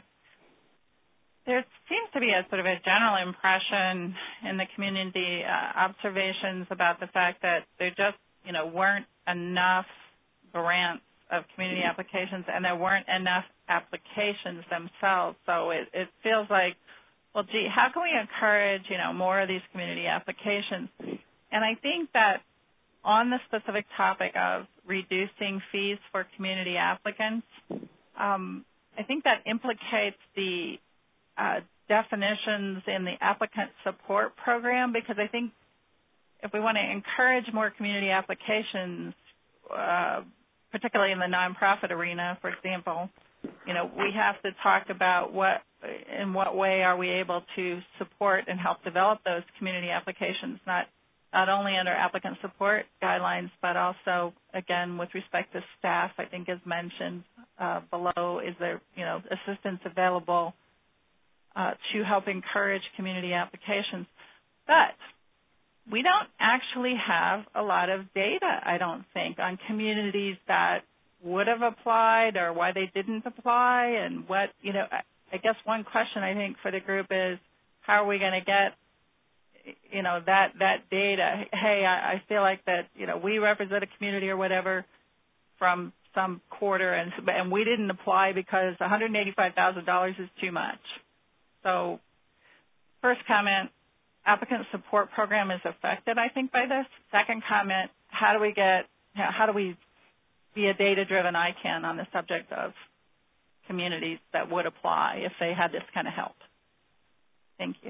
There seems to be a sort of a general impression in the community uh, observations about the fact that there just, you know, weren't enough grants of community applications, and there weren't enough applications themselves. So it, it feels like, well, gee, how can we encourage, you know, more of these community applications? And I think that on the specific topic of reducing fees for community applicants, um, I think that implicates the uh, definitions in the applicant support program, because I think if we want to encourage more community applications, uh, particularly in the nonprofit arena, for example, you know, we have to talk about what, in what way are we able to support and help develop those community applications, not not only under applicant support guidelines, but also, again, with respect to staff. I think as mentioned uh, below, is there, you know, assistance available uh, to help encourage community applications. But we don't actually have a lot of data, I don't think, on communities that would have applied or why they didn't apply, and what, you know, I guess one question I think for the group is, how are we going to get, you know, that, that data? Hey, I, I feel like that, you know, we represent a community or whatever from some quarter, and, and we didn't apply because one hundred eighty-five thousand dollars is too much. So first comment, applicant support program is affected, I think, by this. Second comment, how do we get, how do we be a data-driven I C A N on the subject of communities that would apply if they had this kind of help? Thank you.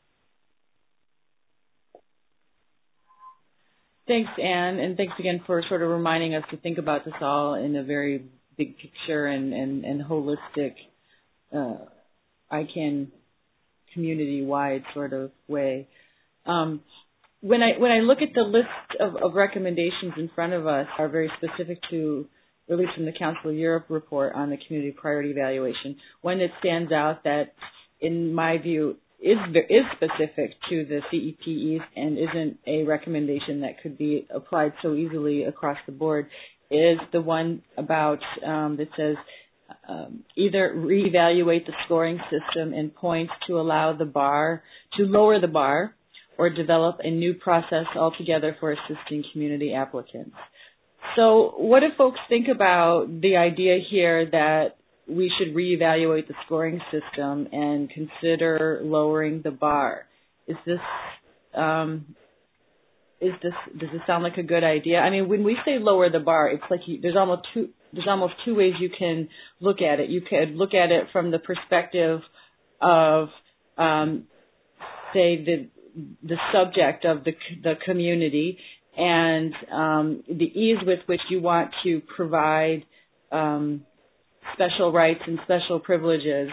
Thanks, Anne, and thanks again for sort of reminding us to think about this all in a very big picture and, and, and holistic uh, I C A N community-wide sort of way. Um, when I when I look at the list of, of recommendations in front of us, are very specific to, at least from the Council of Europe report on the community priority evaluation. One that stands out that, in my view, is is specific to the C E P Es and isn't a recommendation that could be applied so easily across the board is the one about um, that says um, either reevaluate the scoring system and points to allow the bar to lower the bar, or develop a new process altogether for assisting community applicants. So, what do folks think about the idea here that we should reevaluate the scoring system and consider lowering the bar? Is this um, is this does this sound like a good idea? I mean, when we say lower the bar, it's like you, there's almost two there's almost two ways you can look at it. You could look at it from the perspective of um, say the the subject of the the community and um, the ease with which you want to provide um, special rights and special privileges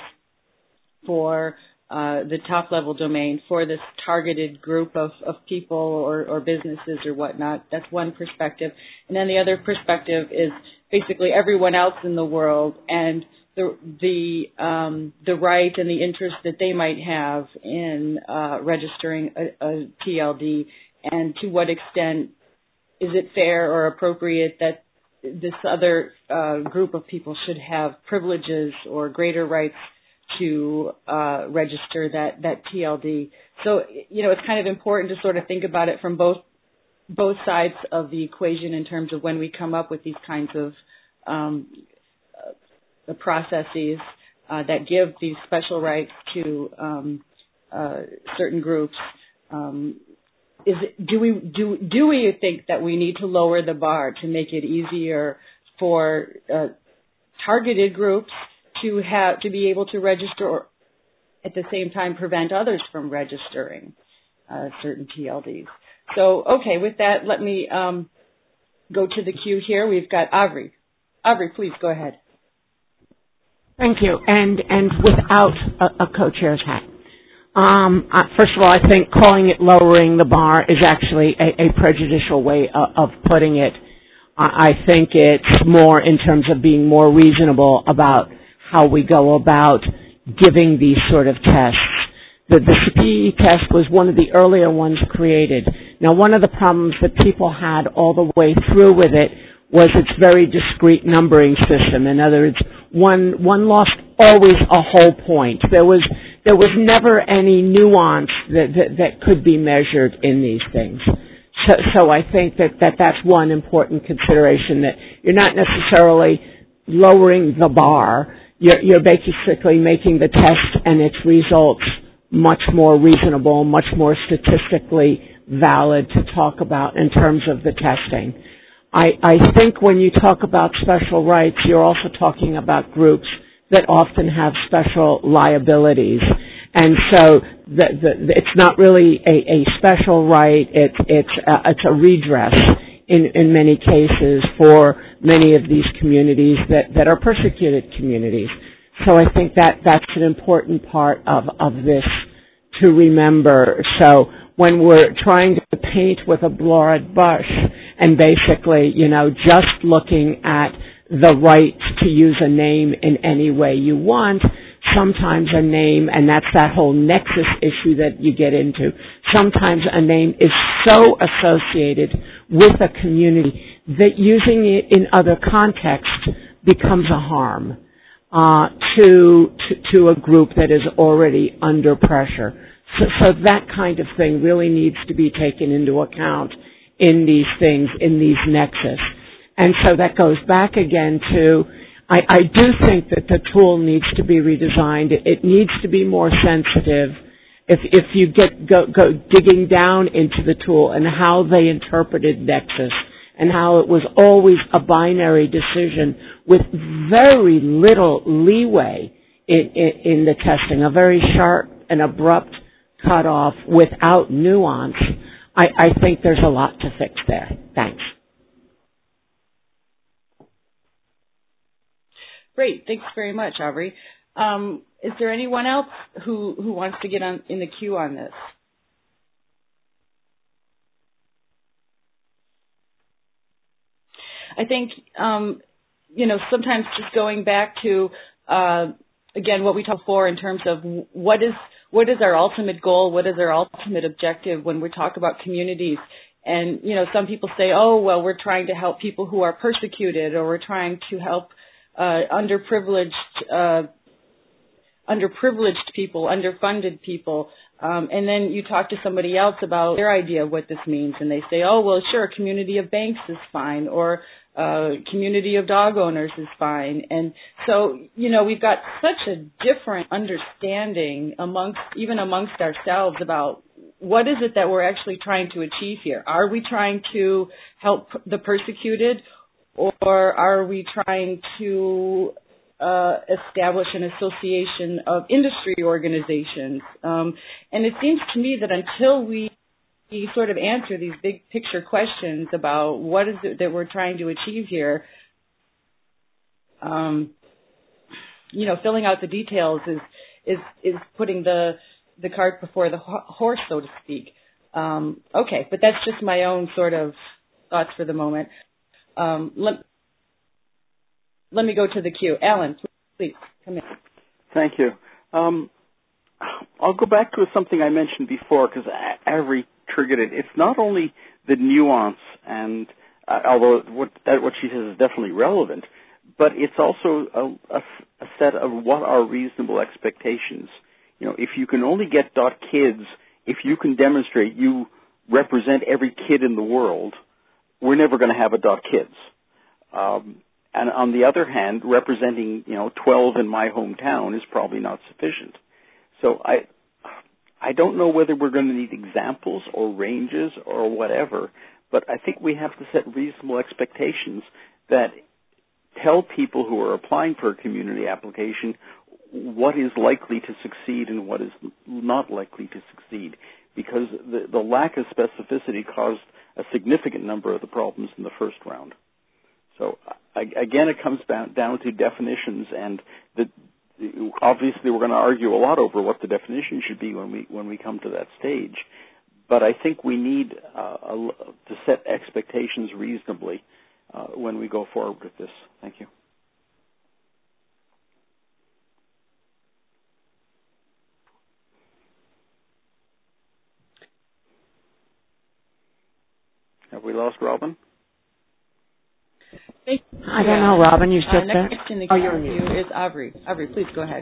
for uh, the top-level domain for this targeted group of, of people or, or businesses or whatnot. That's one perspective. And then the other perspective is basically everyone else in the world and the the um, the right and the interest that they might have in uh, registering a, a T L D, and to what extent is it fair or appropriate that this other uh, group of people should have privileges or greater rights to uh, register that, that T L D. So, you know, it's kind of important to sort of think about it from both both sides of the equation in terms of when we come up with these kinds of um, uh, processes uh, that give these special rights to um, uh, certain groups. Um, is it, do we do do we think that we need to lower the bar to make it easier for uh, targeted groups to have to be able to register, or at the same time prevent others from registering uh, certain T L Ds? So, okay, with that, let me um, go to the queue here. We've got Avri. Avri, please go ahead. Thank you. And and without a, a co-chair's hat. Um, uh, first of all, I think calling it lowering the bar is actually a, a prejudicial way of, of putting it. I, I think it's more in terms of being more reasonable about how we go about giving these sort of tests. The, the C P E test was one of the earlier ones created. Now, one of the problems that people had all the way through with it was its very discrete numbering system. In other words, one one lost always a whole point. There was there was never any nuance that that, that could be measured in these things. So, so I think that, that that's one important consideration, that you're not necessarily lowering the bar. You're, you're basically making the test and its results much more reasonable, much more statistically valid to talk about in terms of the testing. I, I think when you talk about special rights, you're also talking about groups that often have special liabilities. And so the, the, it's not really a, a special right, it, it's, a, it's a redress in, in many cases for many of these communities that, that are persecuted communities. So I think that that's an important part of, of this to remember. So when we're trying to paint with a broad brush and basically, you know, just looking at the right to use a name in any way you want, sometimes a name, and that's that whole nexus issue that you get into, sometimes a name is so associated with a community that using it in other contexts becomes a harm uh, to, to to a group that is already under pressure. So, so that kind of thing really needs to be taken into account in these things, in these nexus. And so that goes back again to, I, I do think that the tool needs to be redesigned. It, it needs to be more sensitive. If if you get go, go digging down into the tool and how they interpreted nexus and how it was always a binary decision with very little leeway in, in, in the testing, a very sharp and abrupt cutoff without nuance, I, I think there's a lot to fix there. Thanks. Great. Thanks very much, Aubrey. Um, is there anyone else who, who wants to get on in the queue on this? I think, um, you know, sometimes just going back to, uh, again, what we talked before in terms of what is what is our ultimate goal, what is our ultimate objective when we talk about communities. And, you know, some people say, oh, well, we're trying to help people who are persecuted, or we're trying to help uh, underprivileged uh, underprivileged people, underfunded people. Um, and then you talk to somebody else about their idea of what this means, and they say, oh, well, sure, a community of banks is fine, or uh, community of dog owners is fine. And so, you know, we've got such a different understanding amongst, even amongst ourselves, about what is it that we're actually trying to achieve here. Are we trying to help the persecuted, or are we trying to Uh, establish an association of industry organizations? Um, and it seems to me that until we, we sort of answer these big picture questions about what is it that we're trying to achieve here, um, you know, filling out the details is is is putting the the cart before the ho- horse, so to speak. Um, okay, but that's just my own sort of thoughts for the moment. Um, let, let me go to the queue. Alan, please, come in. Thank you. Um, I'll go back to something I mentioned before because Avery triggered it. It's not only the nuance, and uh, although what, that, what she says is definitely relevant, but it's also a, a, a set of what are reasonable expectations. You know, if you can only get dot kids, if you can demonstrate you represent every kid in the world, we're never going to have a dot kids. Um, and on the other hand, representing, you know, twelve in my hometown is probably not sufficient. So I, I don't know whether we're going to need examples or ranges or whatever, but I think we have to set reasonable expectations that tell people who are applying for a community application what is likely to succeed and what is not likely to succeed, because the, the lack of specificity caused a significant number of the problems in the first round. So I, again, it comes down, down to definitions, and the, obviously we're going to argue a lot over what the definition should be when we when we come to that stage. But I think we need uh, a, to set expectations reasonably uh, when we go forward with this. Thank you. Have we lost Robin? I don't know, Robin. You still uh, there? Next question Oh, you're on you mute. is Avery. Avery, please go ahead.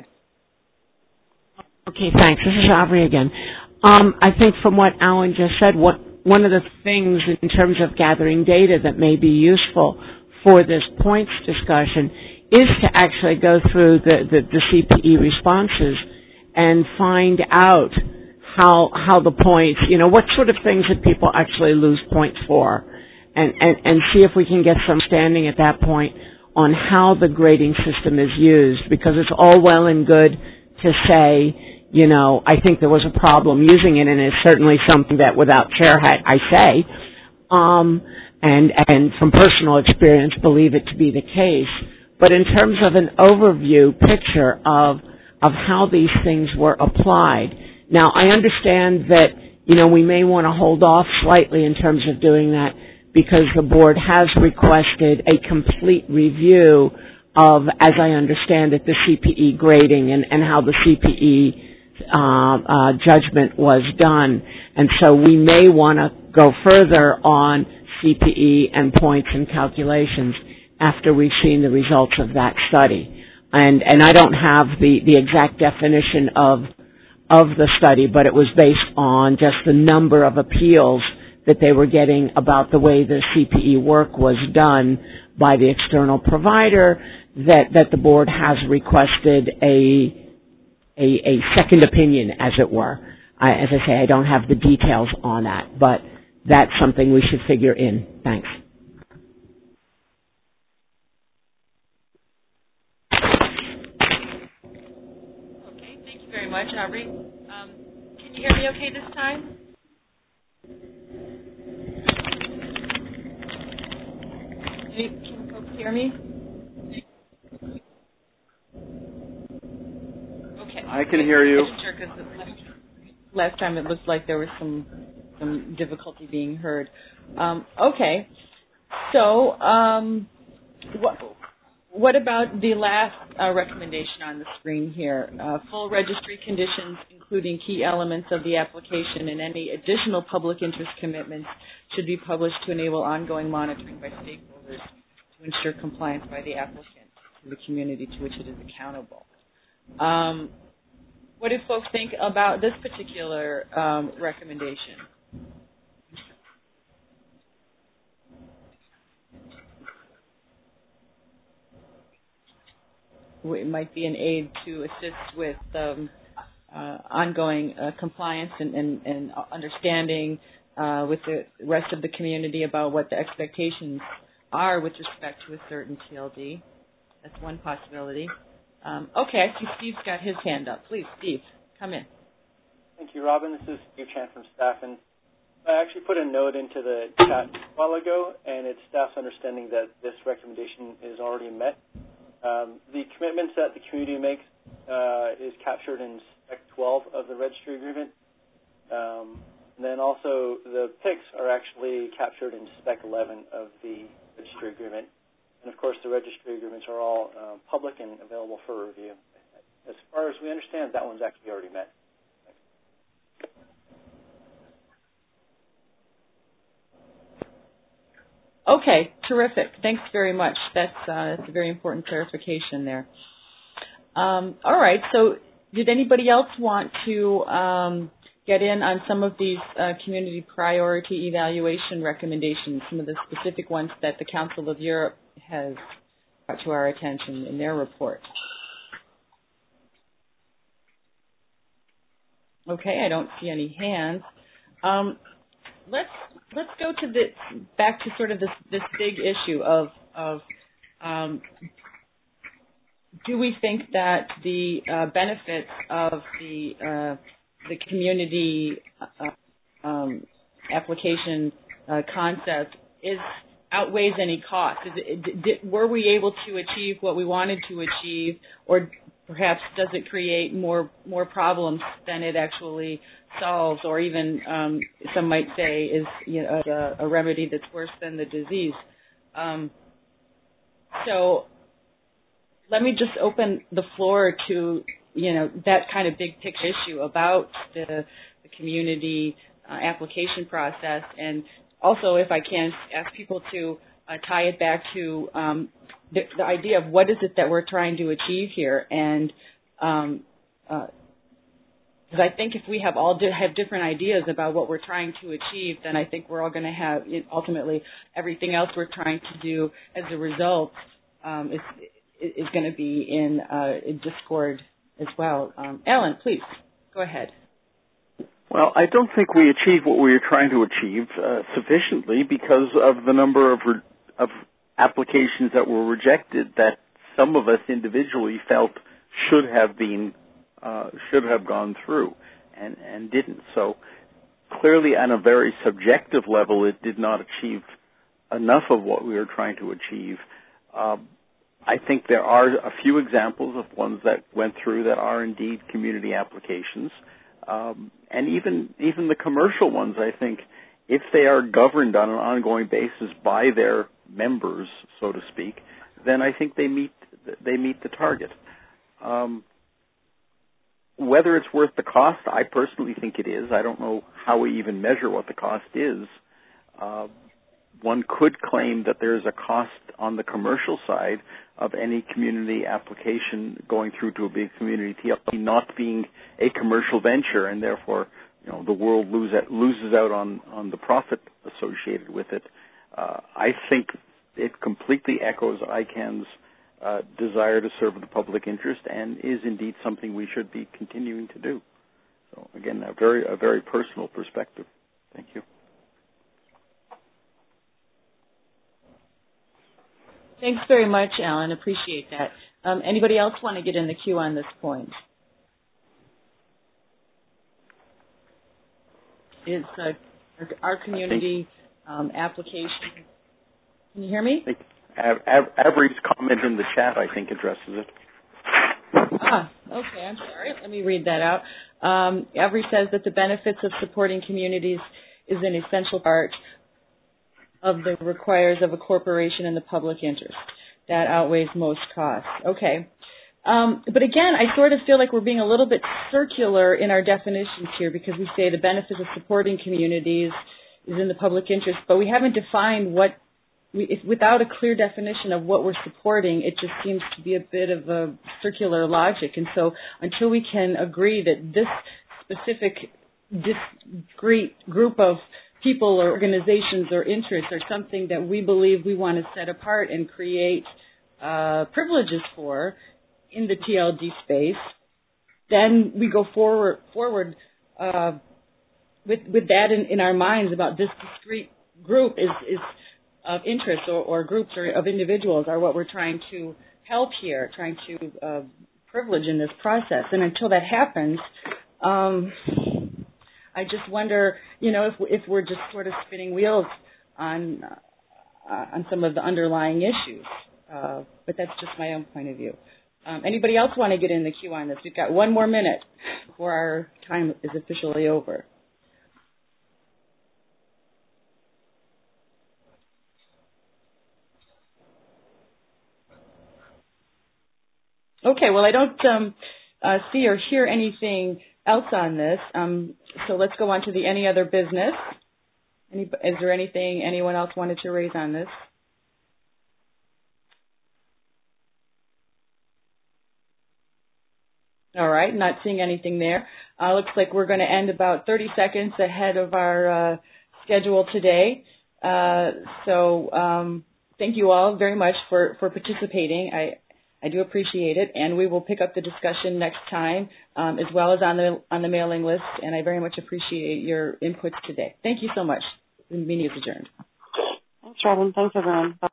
Okay, thanks. This is Avery again. Um, I think from what Alan just said, what one of the things in terms of gathering data that may be useful for this points discussion is to actually go through the, the, the C P E responses and find out how how the points, you know, what sort of things that people actually lose points for, and, and, and see if we can get some standing at that point on how the grading system is used, because it's all well and good to say, you know, I think there was a problem using it, and it's certainly something that without chair hat I say, um, and, and from personal experience believe it to be the case. But in terms of an overview picture of, of how these things were applied, now, I understand that, you know, we may want to hold off slightly in terms of doing that because the board has requested a complete review of, as I understand it, the C P E grading and, and how the C P E uh, uh, judgment was done. And so we may want to go further on C P E and points and calculations after we've seen the results of that study. And, and I don't have the, the exact definition of of the study, but it was based on just the number of appeals that they were getting about the way the C P E work was done by the external provider, that, that the board has requested a, a, a second opinion, as it were. I, as I say, I don't have the details on that, but that's something we should figure in. Thanks. Very much, Aubrey. Um, can you hear me okay this time? Can, can folks hear me? Okay. I can hear you. Sure, because last time it looked like there was some some difficulty being heard. Um, okay. So, um, what? What about the last uh, recommendation on the screen here? Uh, full registry conditions, including key elements of the application and any additional public interest commitments, should be published to enable ongoing monitoring by stakeholders to ensure compliance by the applicant to the community to which it is accountable. Um, what do folks think about this particular um, recommendation? It might be an aid to assist with um, uh, ongoing uh, compliance and, and, and understanding uh, with the rest of the community about what the expectations are with respect to a certain T L D. That's one possibility. Um, okay, I see Steve's got his hand up. Please, Steve, come in. Thank you, Robin. This is Steve Chan from staff, and I actually put a note into the chat a while ago, and it's staff's understanding that this recommendation is already met. Um, the commitments that the community makes uh, is captured in Spec twelve of the registry agreement. Um, and then also the P I Cs are actually captured in Spec eleven of the registry agreement. And, of course, the registry agreements are all uh, public and available for review. As far as we understand, that one's actually already met. Okay, terrific. Thanks very much. That's, uh, that's a very important clarification there. Um, all right, so did anybody else want to um, get in on some of these uh, community priority evaluation recommendations, some of the specific ones that the Council of Europe has brought to our attention in their report? Okay, I don't see any hands. Um, let's let's go to the back to sort of this this big issue of of um, do we think that the uh, benefits of the uh, the community uh, um, application uh, concept is outweighs any cost? Is it, did, were we able to achieve what we wanted to achieve, or perhaps does it create more more problems than it actually solves, or even um, some might say is you know, a, a remedy that's worse than the disease? Um, so let me just open the floor to you know that kind of big picture issue about the, the community uh, application process, and also, if I can, ask people to uh, tie it back to um, the, the idea of what is it that we're trying to achieve here. And um, uh, because I think if we have all di- have different ideas about what we're trying to achieve, then I think we're all going to have ultimately everything else we're trying to do as a result um, is is going to be in, uh, in discord as well. Um, Alan, please go ahead. Well, I don't think we achieved what we were trying to achieve uh, sufficiently because of the number of re- of applications that were rejected that some of us individually felt should have been uh, should have gone through and, and didn't. So clearly, on a very subjective level, it did not achieve enough of what we were trying to achieve. Um, I think there are a few examples of ones that went through that are indeed community applications. Um, and even even the commercial ones, I think, if they are governed on an ongoing basis by their members, so to speak, then I think they meet they meet the target. Um, whether it's worth the cost, I personally think it is. I don't know how we even measure what the cost is. Uh, one could claim that there is a cost on the commercial side of any community application going through to a big community T L D not being a commercial venture, and therefore, you know, the world lose at, loses out on, on the profit associated with it. Uh, I think it completely echoes I CAN's uh, desire to serve the public interest, and is indeed something we should be continuing to do. So again, a very a very personal perspective. Thank you. Thanks very much, Alan. Appreciate that. Um, anybody else want to get in the queue on this point? Is uh, our, our community um, application? Can you hear me? Av- Av- Avery's comment in the chat, I think, addresses it. Ah, okay. I'm sorry. Let me read that out. Um, Avery says that the benefits of supporting communities is an essential part of the requires of a corporation in the public interest. That outweighs most costs. Okay. Um, but again, I sort of feel like we're being a little bit circular in our definitions here, because we say the benefits of supporting communities is in the public interest, but we haven't defined what, we, if, without a clear definition of what we're supporting, it just seems to be a bit of a circular logic. And so until we can agree that this specific discrete group of people or organizations or interests are something that we believe we want to set apart and create uh, privileges for in the T L D space, then we go forward forward uh, with with that in, in our minds about this discrete group is, is of interest, or, or groups or of individuals are what we're trying to help here, trying to uh, privilege in this process. And until that happens, um, I just wonder, you know, if if we're just sort of spinning wheels on uh, on some of the underlying issues. Uh, but that's just my own point of view. Um, anybody else want to get in the queue on this? We've got one more minute before our time is officially over. Okay, well, I don't um, uh, see or hear anything else on this, um, so let's go on to the any other business. Any, is there anything anyone else wanted to raise on this? All right, not seeing anything there. Uh, looks like we're going to end about thirty seconds ahead of our uh, schedule today. Uh, so um, thank you all very much for, for participating. I, I do appreciate it, and we will pick up the discussion next time, um, as well as on the on the mailing list. And I very much appreciate your inputs today. Thank you so much. The meeting is adjourned. Thanks, Robin. Thanks, everyone. Bye.